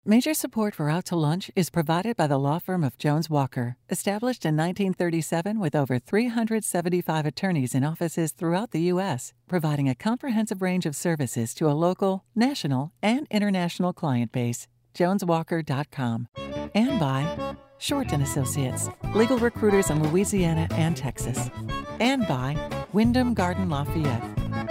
Major support for Out to Lunch is provided by the law firm of Jones Walker, established in 1937 with over 375 attorneys in offices throughout the U.S., providing a comprehensive range of services to a local, national, and international client base. JonesWalker.com. And by Short & Associates, legal recruiters in Louisiana and Texas. And by Wyndham Garden Lafayette.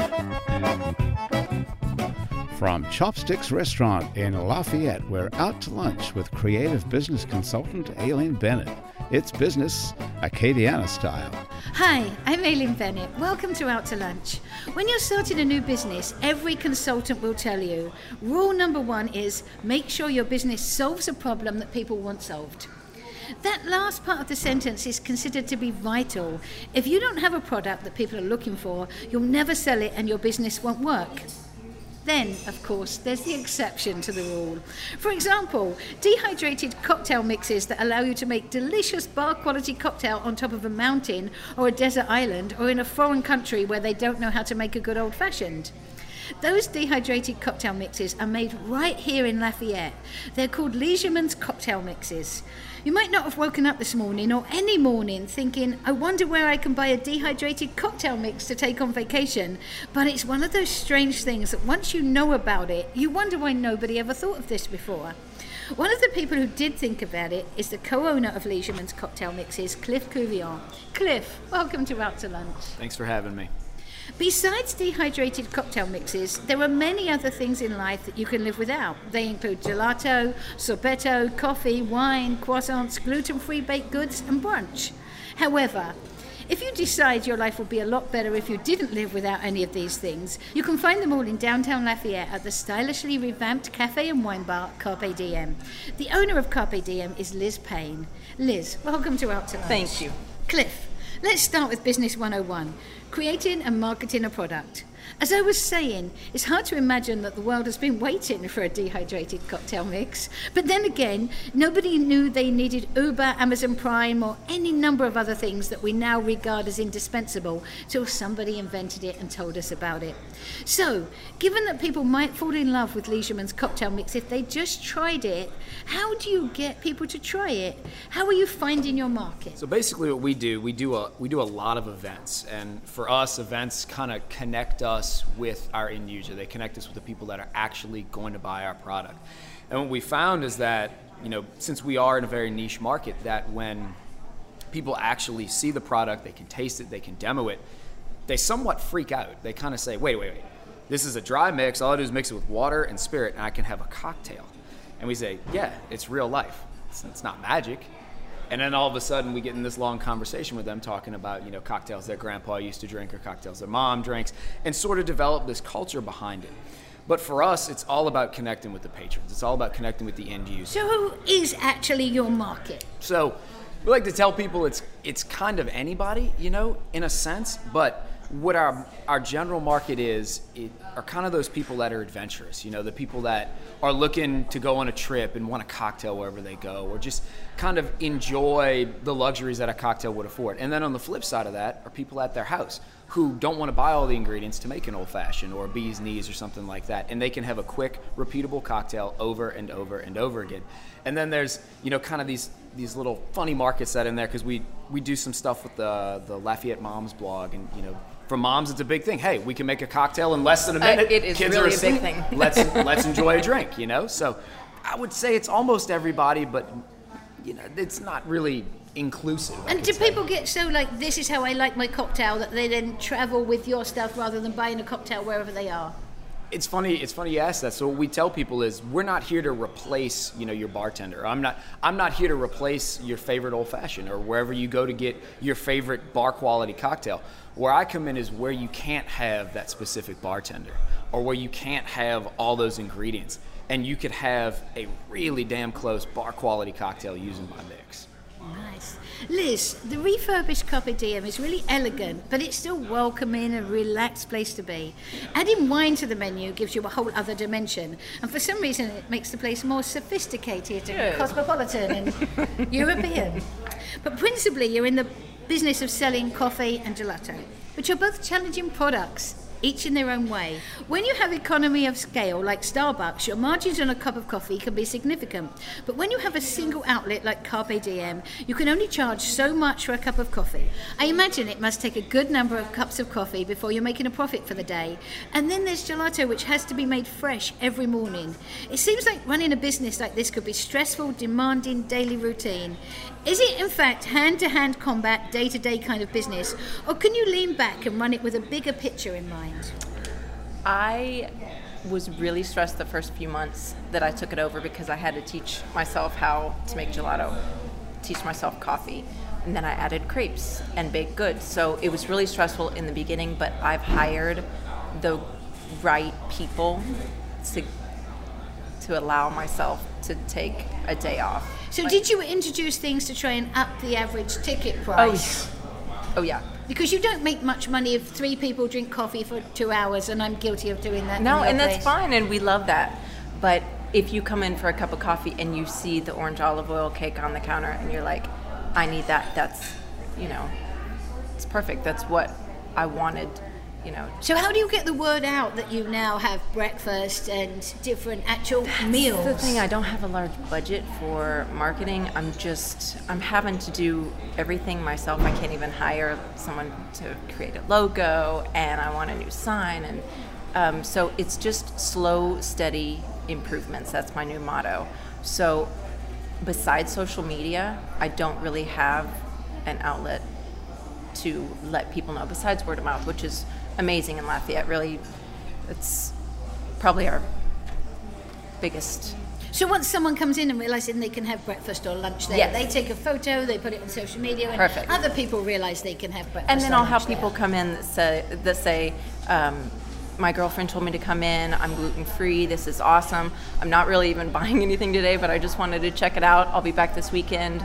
From Chopsticks Restaurant in Lafayette, we're out to lunch with creative business consultant Aileen Bennett. It's business Acadiana style. Hi, I'm Aileen Bennett. Welcome to Out to Lunch. When you're starting a new business, every consultant will tell you, rule number 1 is make sure your business solves a problem that people want solved. That last part of the sentence is considered to be vital. If you don't have a product that people are looking for, you'll never sell it and your business won't work. Then, of course, there's the exception to the rule. For example, dehydrated cocktail mixes that allow you to make delicious bar-quality cocktail on top of a mountain or a desert island or in a foreign country where they don't know how to make a good old-fashioned. Those dehydrated cocktail mixes are made right here in Lafayette. They're called Leisureman's cocktail mixes. You might not have woken up this morning or any morning thinking, I wonder where I can buy a dehydrated cocktail mix to take on vacation. But it's one of those strange things that once you know about it, you wonder why nobody ever thought of this before. One of the people who did think about it is the co-owner of Leisureman's cocktail mixes, Cliff Couvillon. Cliff, welcome to Out to Lunch. Thanks for having me. Besides dehydrated cocktail mixes, there are many other things in life that you can live without. They include gelato, sorbetto, coffee, wine, croissants, gluten-free baked goods, and brunch. However, if you decide your life would be a lot better if you didn't live without any of these things, you can find them all in downtown Lafayette at the stylishly revamped cafe and wine bar, Carpe Diem. The owner of Carpe Diem is Liz Payne. Liz, welcome to Out to Lunch. Thank you. Cliff, let's start with Business 101. Creating and marketing a product. As I was saying, it's hard to imagine that the world has been waiting for a dehydrated cocktail mix. But then again, nobody knew they needed Uber, Amazon Prime, or any number of other things that we now regard as indispensable till somebody invented it and told us about it. So, given that people might fall in love with Leisureman's cocktail mix if they just tried it, how do you get people to try it? How are you finding your market? So basically what we do a lot of events, and for us, events kind of connect us with our end user. They connect us with the people that are actually going to buy our product. And what we found is that, since we are in a very niche market, that when people actually see the product, they can taste it, they can demo it, they somewhat freak out. They kind of say, wait, this is a dry mix, all I do is mix it with water and spirit, and I can have a cocktail. And we say, yeah, it's real life. It's not magic. And then all of a sudden we get in this long conversation with them talking about, cocktails their grandpa used to drink or cocktails their mom drinks, and sort of develop this culture behind it. But for us, it's all about connecting with the patrons. It's all about connecting with the end user. So who is actually your market? So we like to tell people it's kind of anybody, in a sense, but what our general market are kind of those people that are adventurous, the people that are looking to go on a trip and want a cocktail wherever they go, or just kind of enjoy the luxuries that a cocktail would afford. And then on the flip side of that are people at their house who don't want to buy all the ingredients to make an old fashioned or a bee's knees or something like that, and they can have a quick, repeatable cocktail over and over and over again. And then there's kind of these little funny markets that in there, because we do some stuff with the Lafayette Moms blog, and for moms, it's a big thing. Hey, we can make a cocktail in less than a minute. It is Kids really are a big asleep. thing. Let's enjoy a drink, So I would say it's almost everybody, but it's not really inclusive. And do people get so like, this is how I like my cocktail, that they then travel with your stuff rather than buying a cocktail wherever they are? It's funny you ask that. So what we tell people is we're not here to replace, your bartender. I'm not here to replace your favorite old fashioned or wherever you go to get your favorite bar quality cocktail. Where I come in is where you can't have that specific bartender, or where you can't have all those ingredients, and you could have a really damn close bar quality cocktail using my mix. Nice. Liz, the refurbished Carpe Diem is really elegant, but it's still welcoming and relaxed place to be. Adding wine to the menu gives you a whole other dimension, and for some reason it makes the place more sophisticated and cosmopolitan and European. But principally you're in the business of selling coffee and gelato, which are both challenging products. each in their own way. When you have economy of scale like Starbucks, your margins on a cup of coffee can be significant. But when you have a single outlet like Carpe Diem, you can only charge so much for a cup of coffee. I imagine it must take a good number of cups of coffee before you're making a profit for the day. And then there's gelato, which has to be made fresh every morning. It seems like running a business like this could be stressful, demanding daily routine. Is it, in fact, hand-to-hand combat, day-to-day kind of business, or can you lean back and run it with a bigger picture in mind? I was really stressed the first few months that I took it over because I had to teach myself how to make gelato, teach myself coffee, and then I added crepes and baked goods. So it was really stressful in the beginning, but I've hired the right people to allow myself to take a day off. So did you introduce things to try and up the average ticket price? Oh yeah. Because you don't make much money if 3 people drink coffee for 2 hours, and I'm guilty of doing that. No, and that's fine, and we love that. But if you come in for a cup of coffee and you see the orange olive oil cake on the counter and you're like, I need that, that's, it's perfect. That's what I wanted. So how do you get the word out that you now have breakfast and different actual meals? That's the thing. I don't have a large budget for marketing. I'm having to do everything myself. I can't even hire someone to create a logo, and I want a new sign. And so it's just slow, steady improvements. That's my new motto. So besides social media, I don't really have an outlet to let people know besides word of mouth, which is amazing in Lafayette. Really, it's probably our biggest. So once someone comes in and realizes they can have breakfast or lunch there, yes. They take a photo, they put it on social media, and perfect. Other people realize they can have breakfast. And then I'll have there. people come in that say my girlfriend told me to come in, I'm gluten-free, this is awesome. I'm not really even buying anything today, but I just wanted to check it out. I'll be back this weekend.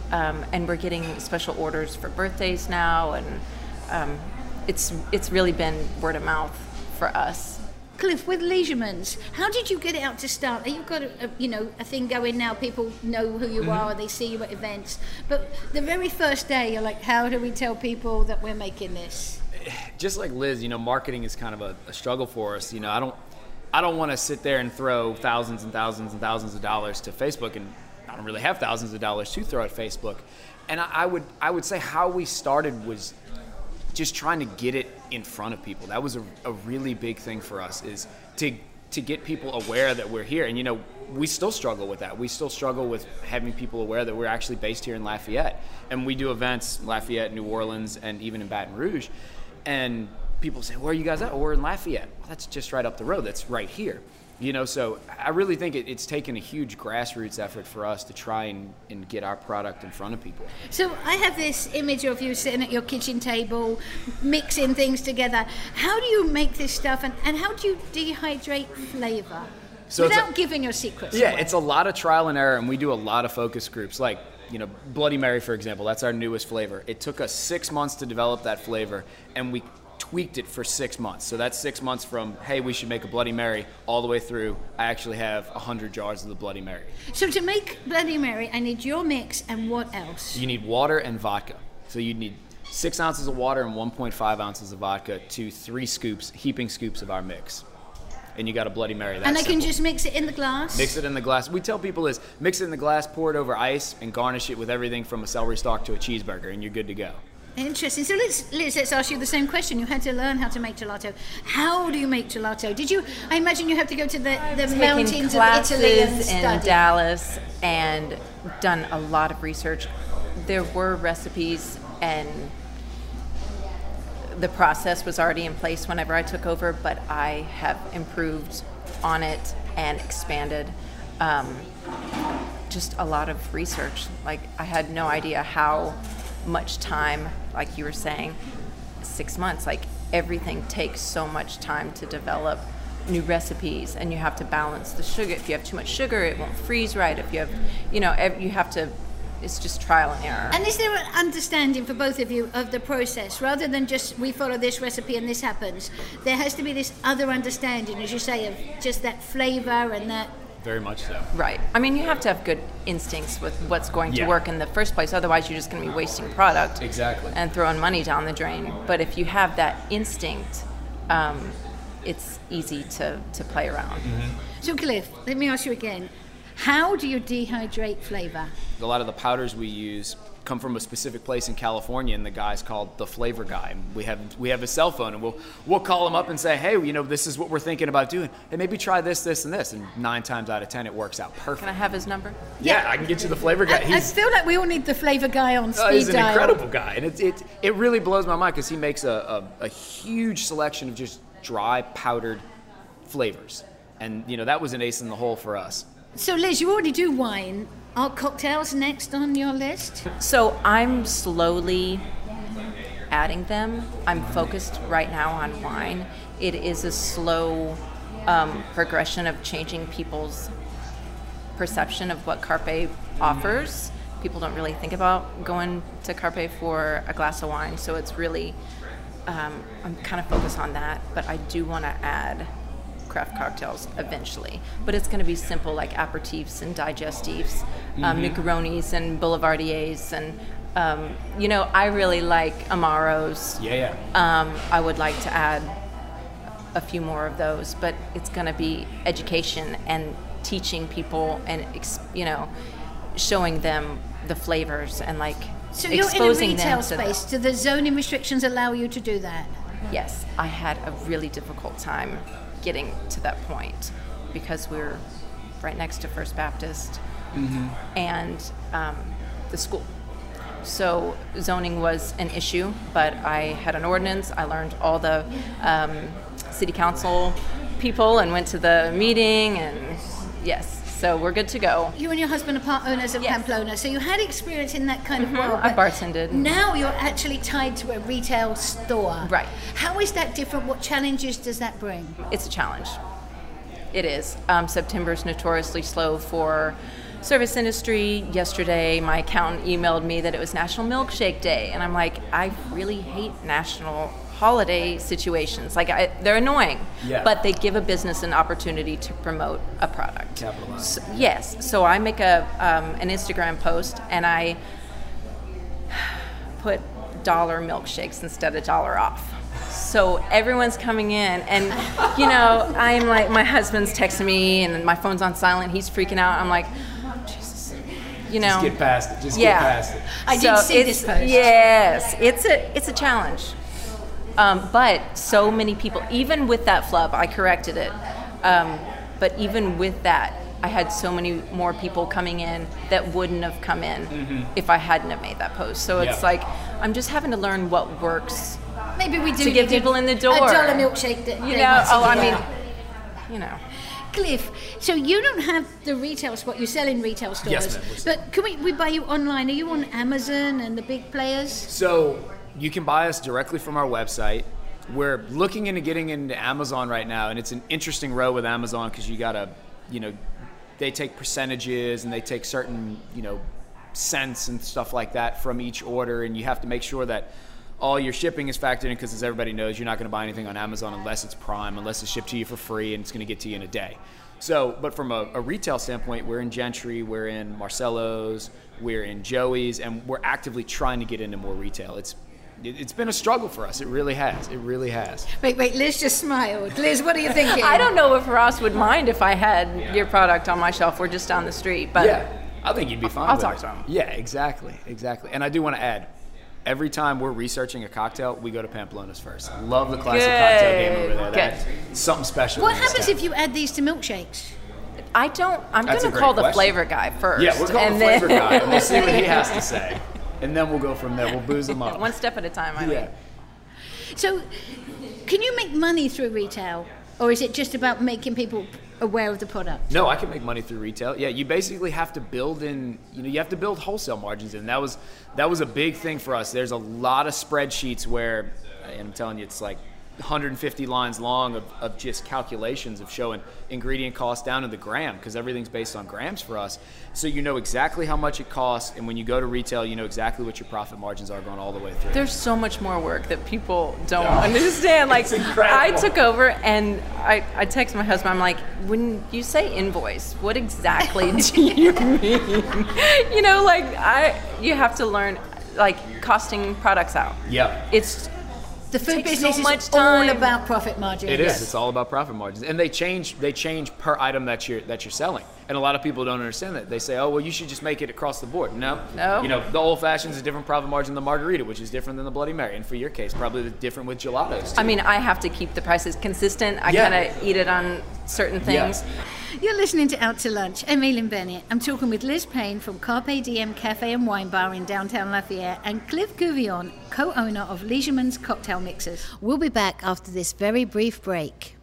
And we're getting special orders for birthdays now, and it's really been word of mouth for us. Cliff, with Leisureman's, how did you get it out to start? You've got a thing going now. People know who you are, they see you at events. But the very first day, you're like, how do we tell people that we're making this? Just like Liz, marketing is kind of a struggle for us. I don't want to sit there and throw thousands and thousands and thousands of dollars to Facebook, and I don't really have thousands of dollars to throw at Facebook. And I would say how we started was just trying to get it in front of people. That was a really big thing for us, is to get people aware that we're here. And we still struggle with that. We still struggle with having people aware that we're actually based here in Lafayette. And we do events in Lafayette, New Orleans, and even in Baton Rouge. And people say, where are you guys at? Oh, we're in Lafayette. Well, that's just right up the road. That's right here. So I really think it's taken a huge grassroots effort for us to try and get our product in front of people. So I have this image of you sitting at your kitchen table, mixing things together. How do you make this stuff, and how do you dehydrate flavor without giving your secrets away? It's a lot of trial and error, and we do a lot of focus groups. Like, Bloody Mary, for example, that's our newest flavor. It took us 6 months to develop that flavor, and we tweaked it for 6 months. So that's 6 months from, hey, we should make a Bloody Mary, all the way through, I actually have 100 jars of the Bloody Mary. So to make Bloody Mary, I need your mix, and what else? You need water and vodka. So you'd need 6 ounces of water and 1.5 ounces of vodka to 3 heaping scoops of our mix. And you got a Bloody Mary. That's and I can simple. just mix it in the glass? Mix it in the glass. We tell people is mix it in the glass, pour it over ice, and garnish it with everything from a celery stalk to a cheeseburger, and you're good to go. Interesting. So let's ask you the same question. You had to learn how to make gelato. How do you make gelato? I imagine you have to go to the mountains of Italy and study. In Dallas and done a lot of research. There were recipes, and the process was already in place whenever I took over, but I have improved on it and expanded. Just a lot of research. Like, I had no idea how much time, like you were saying, 6 months, like everything takes so much time to develop new recipes, and you have to balance the sugar. If you have too much sugar, it won't freeze right. If you have, you have to, it's just trial and error. And is there an understanding for both of you of the process, rather than just we follow this recipe and this happens? There has to be this other understanding, as you say, of just that flavor and that. Very much so. Right. I mean, you have to have good instincts with what's going to work in the first place. Otherwise, you're just going to be wasting product. Exactly. And throwing money down the drain. But if you have that instinct it's easy to play around. So Cliff, let me ask you again. How do you dehydrate flavor? A lot of the powders we use come from a specific place in California, and the guy's called the Flavor Guy. We have his cell phone, and we'll call him up and say, hey, this is what we're thinking about doing. Hey, maybe try this, this, and this. And 9 times out of 10, it works out perfect. Can I have his number? Yeah, I can get you the Flavor Guy. I feel like we all need the flavor guy on speed dial. He's an incredible guy, and it really blows my mind because he makes a huge selection of just dry powdered flavors, and that was an ace in the hole for us. So Liz, you already do wine. Are cocktails next on your list? So I'm slowly adding them. I'm focused right now on wine. It is a slow progression of changing people's perception of what Carpe offers. People don't really think about going to Carpe for a glass of wine, so it's really, I'm kind of focused on that, but I do want to add craft cocktails eventually, but it's going to be simple, like aperitifs and digestives, Negronis and Boulevardiers, and I really like Amaros. I would like to add a few more of those, but it's going to be education and teaching people and showing them the flavors and so you're in a retail space. Do the zoning restrictions allow you to do that? Yes, I had a really difficult time getting to that point because we're right next to First Baptist and the school. So zoning was an issue, but I had an ordinance. I learned all the city council people and went to the meeting, and yes, so we're good to go. You and your husband are part owners of Pamplona, so you had experience in that kind of world. I bartended. Now you're actually tied to a retail store. Right. How is that different? What challenges does that bring? It's a challenge. It is. September's notoriously slow for service industry. Yesterday, my accountant emailed me that it was National Milkshake Day, and I'm like, I really hate national holiday situations. They're annoying, but they give a business an opportunity to promote a product. Capitalize. So, yes. So I make an Instagram post, and I put $1 milkshakes instead of $1 off. So everyone's coming in, and I'm like, my husband's texting me, and my phone's on silent. He's freaking out. I'm like, Jesus, Just get past it. Get past it. I did see this post. Yes, it's a challenge. But so many people, even with that flub, I corrected it. But even with that, I had so many more people coming in that wouldn't have come in if I hadn't have made that post. So it's like, I'm just having to learn what works. Maybe we do to get people in the door. $1 milkshake. Cliff, so you don't have the retail spot. You sell in retail stores. Yes, ma'am. But can we buy you online? Are you on Amazon and the big players? So you can buy us directly from our website. We're looking into getting into Amazon right now, and it's an interesting road with Amazon because you gotta, they take percentages and they take certain, cents and stuff like that from each order, and you have to make sure that all your shipping is factored in because, as everybody knows, you're not going to buy anything on Amazon unless it's Prime, unless it's shipped to you for free and it's going to get to you in a day. So, but from a retail standpoint, we're in Gentry, we're in Marcello's, we're in Joey's, and we're actively trying to get into more retail. It's been a struggle for us. It really has. It really has. Wait, Liz just smiled. Liz, what are you thinking? I don't know if Ross would mind if I had your product on my shelf. We're just down the street. But yeah, I think you'd be fine I'll with talk it. to him. Yeah, exactly. And I do want to add, every time we're researching a cocktail, we go to Pamplona's first. Love the classic cocktail game over there. That's something special. What happens if you add these to milkshakes? I'm going to call the flavor guy first. Yeah, we'll call the flavor guy, and we'll see what he has to say. And then we'll go from there. We'll booze them up. One step at a time, I mean. So, can you make money through retail? Or is it just about making people aware of the product? No, I can make money through retail. Yeah, you basically have to build in, you have to build wholesale margins in. That was a big thing for us. There's a lot of spreadsheets where, and I'm telling you, it's like 150 lines long of just calculations of showing ingredient costs down to the gram, because everything's based on grams for us. So you know exactly how much it costs, and when you go to retail, you know exactly what your profit margins are going all the way through. There's so much more work that people don't understand. Like, I took over and I text my husband, I'm like, when you say invoice, what exactly do you mean? You have to learn, like, costing products out. Yeah. It's The food takes business so much is time. all about profit margin. It is. It's all about profit margins, and they change per item that you're selling. And a lot of people don't understand that. They say, "Oh, well, you should just make it across the board." No. You know, the old fashioned is a different profit margin than the margarita, which is different than the Bloody Mary. And for your case, probably different with gelatos too. I mean, I have to keep the prices consistent. I kind of eat it on certain things. You're listening to Out to Lunch. I'm Aileen Bennett. I'm talking with Liz Payne from Carpe Diem Cafe and Wine Bar in downtown Lafayette and Cliff Gouvion, co-owner of Leisureman's Cocktail Mixers. We'll be back after this very brief break.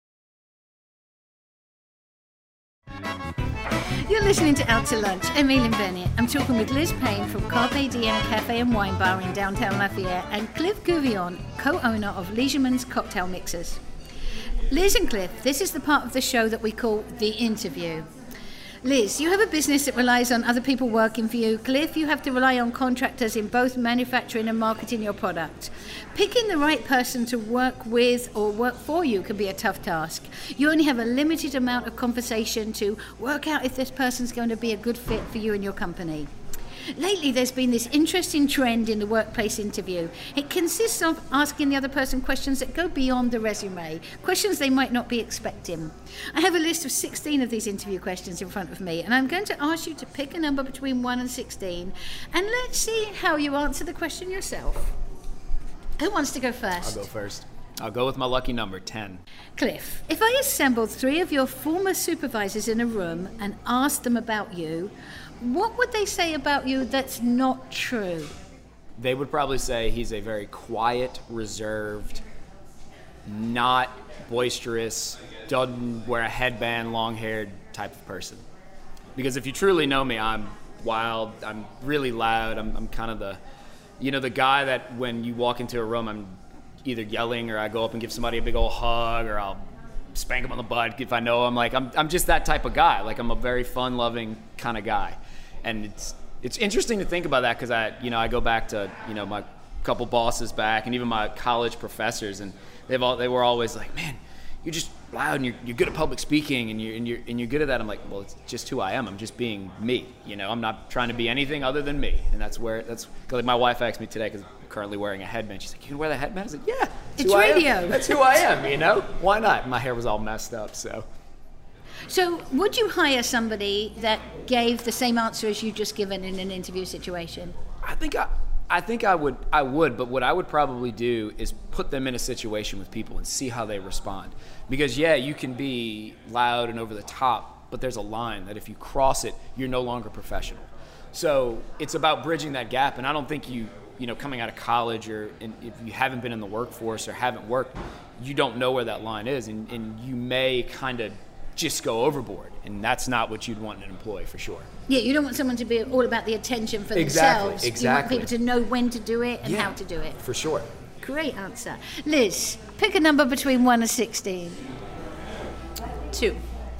You're listening to Out to Lunch. I'm Aileen Bennett. I'm talking with Liz Payne from Carpe Diem Cafe and Wine Bar in downtown Lafayette and Cliff Gouvion, co-owner of Leisureman's Cocktail Mixers. Liz and Cliff, this is the part of the show that we call The Interview. Liz, you have a business that relies on other people working for you. Cliff, you have to rely on contractors in both manufacturing and marketing your product. Picking the right person to work with or work for you can be a tough task. You only have a limited amount of conversation to work out if this person's going to be a good fit for you and your company. Lately, there's been this interesting trend in the workplace interview. It consists of asking the other person questions that go beyond the resume, questions they might not be expecting. I have a list of 16 of these interview questions in front of me, and I'm going to ask you to pick a number between 1 and 16, and let's see how you answer the question yourself. Who wants to go first? I'll go first. I'll go with my lucky number, 10. Cliff, if I assembled 3 of your former supervisors in a room and asked them about you, what would they say about you that's not true? They would probably say he's a very quiet, reserved, not boisterous, doesn't wear a headband, long-haired type of person. Because if you truly know me, I'm wild, I'm really loud, I'm kind of the guy that when you walk into a room, I'm either yelling or I go up and give somebody a big old hug or I'll spank them on the butt if I know him. Like I'm just that type of guy. Like I'm a very fun-loving kind of guy. And it's interesting to think about that because I go back to my couple bosses back and even my college professors, and they were always like, man, you're just loud and you're good at public speaking and you're good at that. I'm like, well, it's just who I am. I'm just being me. I'm not trying to be anything other than me. And that's like my wife asked me today because I'm currently wearing a headband. She's like, you can wear that headband? I was like, yeah, it's radio. That's who I am. Why not? My hair was all messed up, so. So would you hire somebody that gave the same answer as you just given in an interview situation? I think I would, but what I would probably do is put them in a situation with people and see how they respond. Because you can be loud and over the top, but there's a line that if you cross it, you're no longer professional. So it's about bridging that gap, and I don't think you coming out of college or if you haven't been in the workforce or haven't worked, you don't know where that line is, and you may kind of just go overboard, and that's not what you'd want in an employee for sure. Yeah, you don't want someone to be all about the attention for themselves. Exactly. You want people to know when to do it and how to do it. For sure. Great answer. Liz, pick a number between 1 and 16. 2.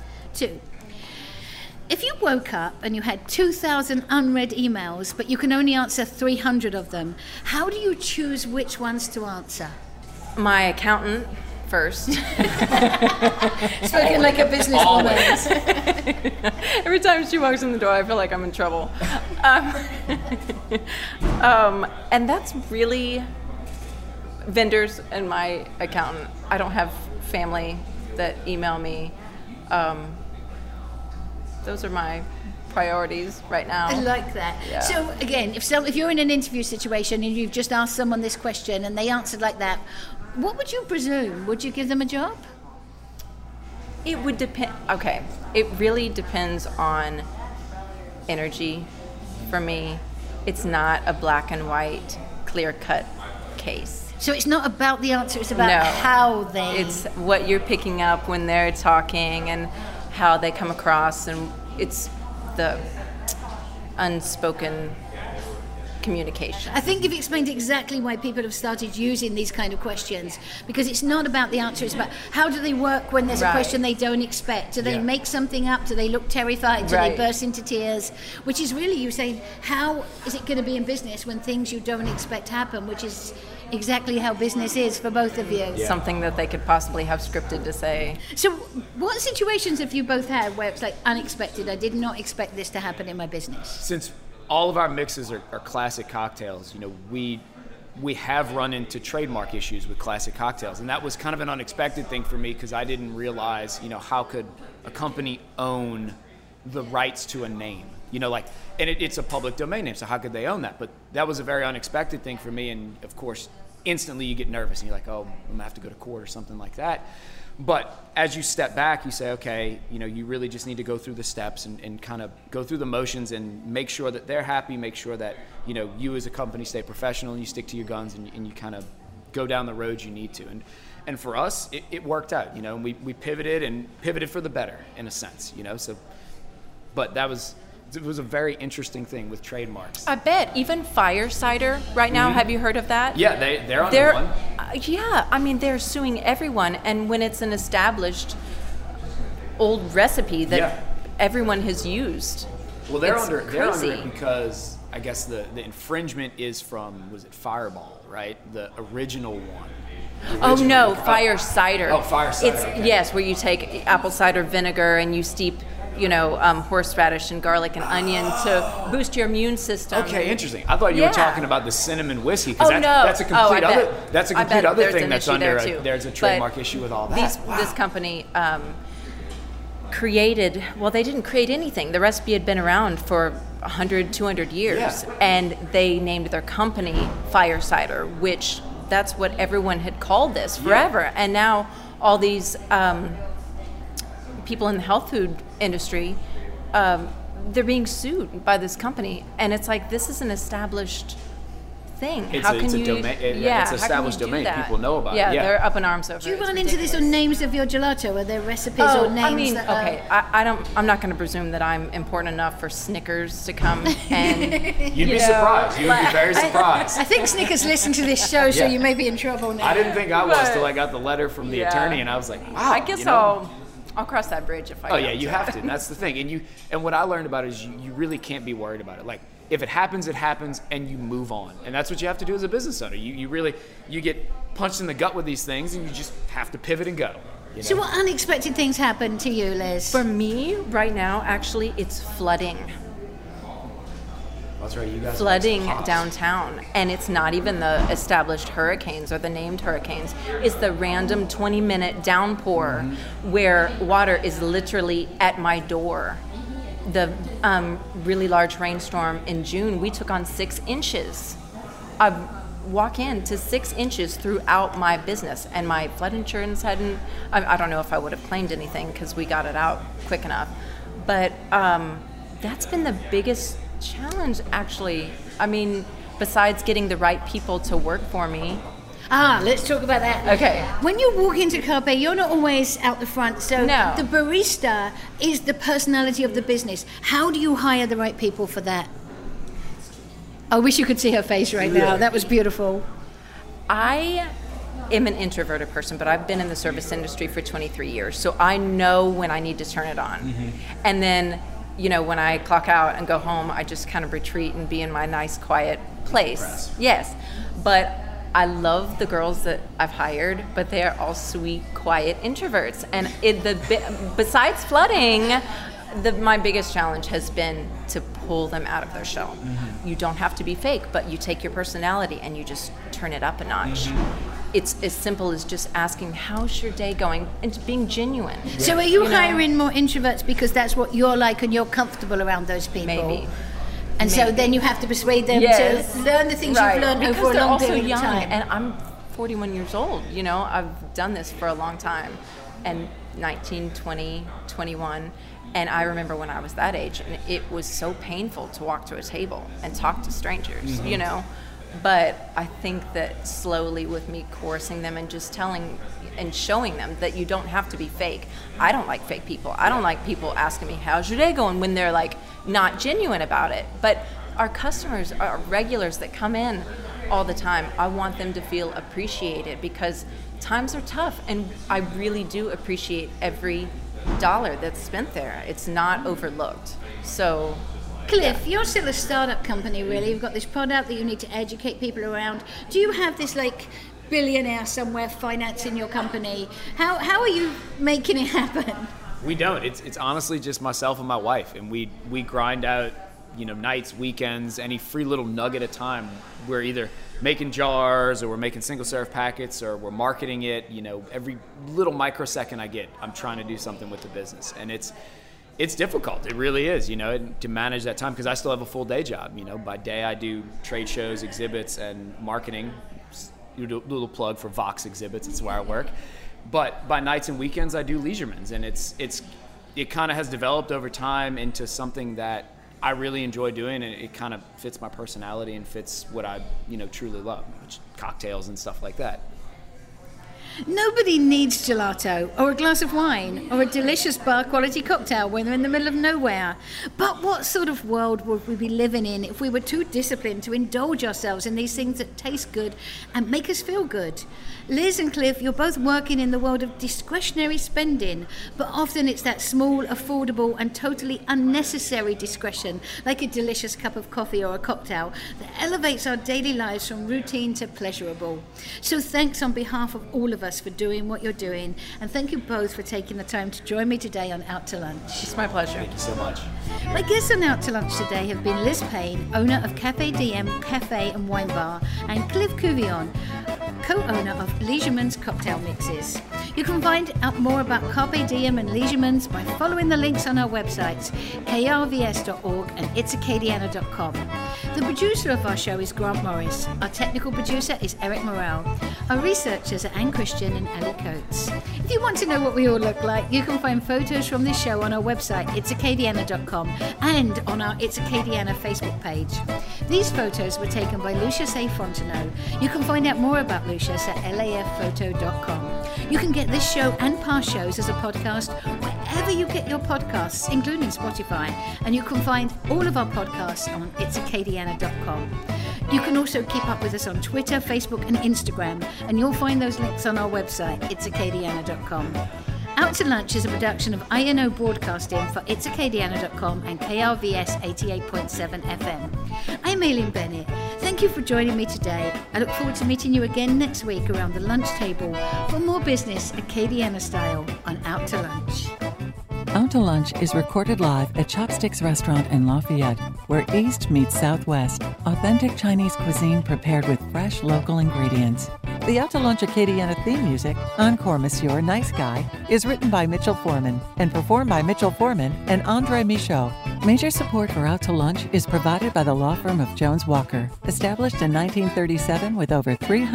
If you woke up and you had 2,000 unread emails, but you can only answer 300 of them, how do you choose which ones to answer? My accountant first. Spoken like a businesswoman. Every time she walks in the door, I feel like I'm in trouble. And that's really vendors and my accountant. I don't have family that email me. Those are my priorities right now. I like that. Yeah. So again, if you're in an interview situation and you've just asked someone this question and they answered like that, what would you presume? Would you give them a job? It would depend. Okay, it really depends on energy. For me, it's not a black and white, clear-cut case. So it's not about the answer, it's about how they... It's what you're picking up when they're talking and how they come across, and it's the unspoken communication. I think you've explained exactly why people have started using these kind of questions, because it's not about the answer, it's about how do they work when there's a question they don't expect. Do they make something up? Do they look terrified? Do they burst into tears? Which is really you saying, how is it going to be in business when things you don't expect happen, which is exactly how business is for both of you. Something that they could possibly have scripted to say. So what situations have you both had where it's like unexpected, I did not expect this to happen in my business? Since all of our mixes are classic cocktails, we we have run into trademark issues with Classic Cocktails, and that was kind of an unexpected thing for me because I didn't realize, how could a company own the rights to a name? And it's a public domain name, so how could they own that? But that was a very unexpected thing for me, and of course, instantly you get nervous, and you're like, oh, I'm gonna have to go to court or something like that. But as you step back, you say, okay, you really just need to go through the steps and kind of go through the motions and make sure that they're happy, make sure that, you as a company stay professional and you stick to your guns and you kind of go down the road you need to. And for us, it worked out, and we pivoted for the better in a sense, but it was a very interesting thing with trademarks. I bet. Even Fire Cider right now, have you heard of that? Yeah, they're on the one. Yeah, I mean, they're suing everyone. And when it's an established old recipe that everyone has used. Well, they're under it because I guess the infringement is from, was it Fireball, right? The original one. Fire Cider. Oh, Fire Cider. It's, yes, where you take apple cider vinegar and you steep horseradish and garlic and onion to boost your immune system. Okay, interesting. I thought you were talking about the cinnamon whiskey because that's a complete other thing that's under. There's a trademark issue with all that. This company created. Well, they didn't create anything. The recipe had been around for 100, 200 years, and they named their company Fire Cider, which that's what everyone had called this forever. And now all these people in the health food industry, they're being sued by this company, and it's like, this is an established thing. It's an established domain. People know about it. Yeah, they're up in arms over it. Do you run into this on names of your gelato? Are there recipes or names? I'm not going to presume that I'm important enough for Snickers to come and. You'd be surprised. You would be very surprised. I think Snickers listened to this show, so you may be in trouble now. I didn't think I was till I got the letter from the attorney, and I was like, wow. I guess I'll cross that bridge if I. Oh yeah, you have to. That's the thing. And what I learned about it is you really can't be worried about it. Like, if it happens, and you move on. And that's what you have to do as a business owner. You get punched in the gut with these things, and you just have to pivot and go. So what unexpected things happened to you, Liz? For me, right now, actually, it's flooding. That's right, you guys. Flooding downtown, and it's not even the established hurricanes or the named hurricanes. It's the random 20-minute downpour where water is literally at my door. The really large rainstorm in June, we took on 6 inches. I walk into 6 inches throughout my business, and my flood insurance hadn't. I don't know if I would have claimed anything because we got it out quick enough, but that's been the biggest challenge, actually. I mean, besides getting the right people to work for me. Let's talk about that. Okay. When you walk into Carpe, you're not always out the front, so no. The barista is the personality of the business. How do you hire the right people for that? I wish you could see her face right now. That was beautiful. I am an introverted person, but I've been in the service industry for 23 years, so I know when I need to turn it on. And then when I clock out and go home, I just kind of retreat and be in my nice, quiet place. Yes. But I love the girls that I've hired, but they are all sweet, quiet introverts. And besides flooding, my biggest challenge has been to pull them out of their shell. You don't have to be fake, but you take your personality and you just turn it up a notch. It's as simple as just asking, how's your day going? And being genuine. So are you hiring more introverts because that's what you're like and you're comfortable around those people? Maybe. And so then you have to persuade them to learn the things you've learned because over a long period of time. And I'm 41 years old. I've done this for a long time. And 19, 20, 21. And I remember when I was that age, and it was so painful to walk to a table and talk to strangers, But I think that slowly with me coercing them and just telling and showing them that you don't have to be fake. I don't like fake people. I don't like people asking me, how's your day going, when they're like not genuine about it. But our customers, our regulars that come in all the time, I want them to feel appreciated because times are tough, and I really do appreciate every dollar that's spent there. It's not overlooked. So Cliff, you're still a startup company, really. You've got this product that you need to educate people around. Do you have this billionaire somewhere financing your company? How are you making it happen? We don't. It's honestly just myself and my wife, and we grind out nights, weekends, any free little nugget of time, we're either making jars or we're making single serve packets or we're marketing it. Every little microsecond I get, I'm trying to do something with the business. And it's difficult. It really is, to manage that time because I still have a full day job. By day I do trade shows, exhibits, and marketing. Do a little plug for Vox Exhibits. It's where I work. But by nights and weekends I do Leisureman's, and it kind of has developed over time into something that I really enjoy doing, and it kind of fits my personality and fits what I truly love, which is cocktails and stuff like that. Nobody needs gelato or a glass of wine or a delicious bar quality cocktail when they're in the middle of nowhere. But what sort of world would we be living in if we were too disciplined to indulge ourselves in these things that taste good and make us feel good? Liz and Cliff, you're both working in the world of discretionary spending, but often it's that small, affordable and totally unnecessary discretion, like a delicious cup of coffee or a cocktail, that elevates our daily lives from routine to pleasurable. So thanks on behalf of all of us for doing what you're doing, and thank you both for taking the time to join me today on Out to Lunch. It's my pleasure. Thank you so much. My guests on Out to Lunch today have been Liz Payne, owner of Cafe DM Cafe and Wine Bar, and Cliff Cuvillon, co-owner of Leisureman's Cocktail Mixes. You can find out more about Carpe Diem and Leisureman's by following the links on our websites, krvs.org and itsacadiana.com. The producer of our show is Grant Morris. Our technical producer is Eric Morrell. Our researchers are Anne Christian and Ellie Coates. If you want to know what we all look like, you can find photos from this show on our website, itsacadiana.com, and on our It's Acadiana Facebook page. These photos were taken by Lucius A. Fontenot. You can find out more about Lucius at lafphoto.com. You can get this show and past shows as a podcast wherever you get your podcasts, including Spotify, and you can find all of our podcasts on itsacadiana.com. You can also keep up with us on Twitter, Facebook and Instagram, and you'll find those links on our website, itsacadiana.com. Out to Lunch is a production of INO Broadcasting for itsacadiana.com and KRVS 88.7 FM. I'm Aileen Bennett. Thank you for joining me today. I look forward to meeting you again next week around the lunch table for more business Acadiana style on Out to Lunch. Out to Lunch is recorded live at Chopsticks Restaurant in Lafayette, where East meets Southwest. Authentic Chinese cuisine prepared with fresh local ingredients. The Out to Lunch Acadiana theme music, Encore Monsieur Nice Guy, is written by Mitchell Foreman and performed by Mitchell Foreman and Andre Michaud. Major support for Out to Lunch is provided by the law firm of Jones Walker, established in 1937 with over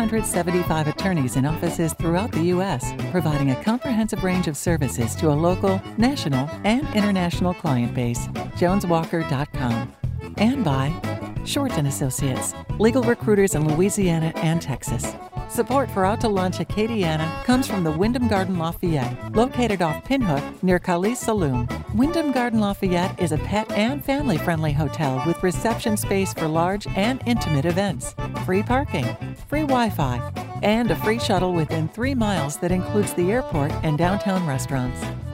375 attorneys in offices throughout the U.S., providing a comprehensive range of services to a local, national, and international client base. JonesWalker.com. And by Short & Associates, legal recruiters in Louisiana and Texas. Support for Out to Lunch Acadiana comes from the Wyndham Garden Lafayette, located off Pinhook near Khalees Saloon. Wyndham Garden Lafayette is a pet and family-friendly hotel with reception space for large and intimate events, free parking, free Wi-Fi, and a free shuttle within 3 miles that includes the airport and downtown restaurants.